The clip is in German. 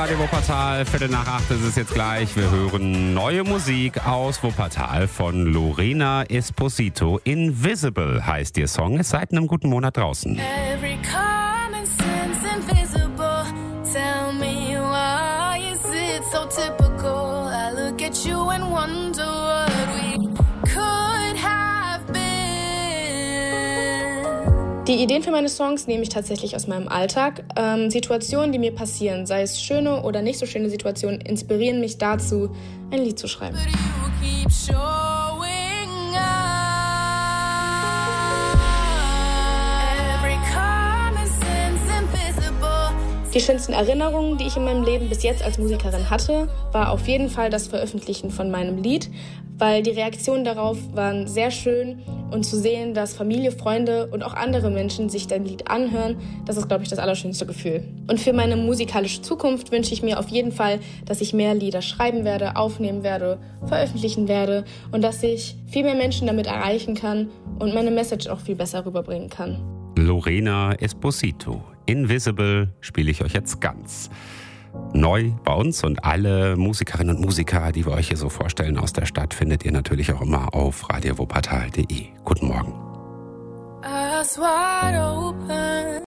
Radio Wuppertal, 7:45 ist es jetzt gleich. Wir hören neue Musik aus Wuppertal von Lorena Esposito. Invisible heißt ihr Song. Ist seit einem guten Monat draußen. Every common sense invisible. Tell me why is it so typical? I look at you and wonder what we could have been. Die Ideen für meine Songs nehme ich tatsächlich aus meinem Alltag. Situationen, die mir passieren, sei es schöne oder nicht so schöne Situationen, inspirieren mich dazu, ein Lied zu schreiben. But you keep showing up. Every common sense invisible. Die schönsten Erinnerungen, die ich in meinem Leben bis jetzt als Musikerin hatte, war auf jeden Fall das Veröffentlichen von meinem Lied, weil die Reaktionen darauf waren sehr schön und zu sehen, dass Familie, Freunde und auch andere Menschen sich dein Lied anhören, das ist, glaube ich, das allerschönste Gefühl. Und für meine musikalische Zukunft wünsche ich mir auf jeden Fall, dass ich mehr Lieder schreiben werde, aufnehmen werde, veröffentlichen werde und dass ich viel mehr Menschen damit erreichen kann und meine Message auch viel besser rüberbringen kann. Lorena Esposito. Invisible spiele ich euch jetzt ganz neu bei uns, und alle Musikerinnen und Musiker, die wir euch hier so vorstellen aus der Stadt, findet ihr natürlich auch immer auf radiowuppertal.de. Guten Morgen. Eyes wide open.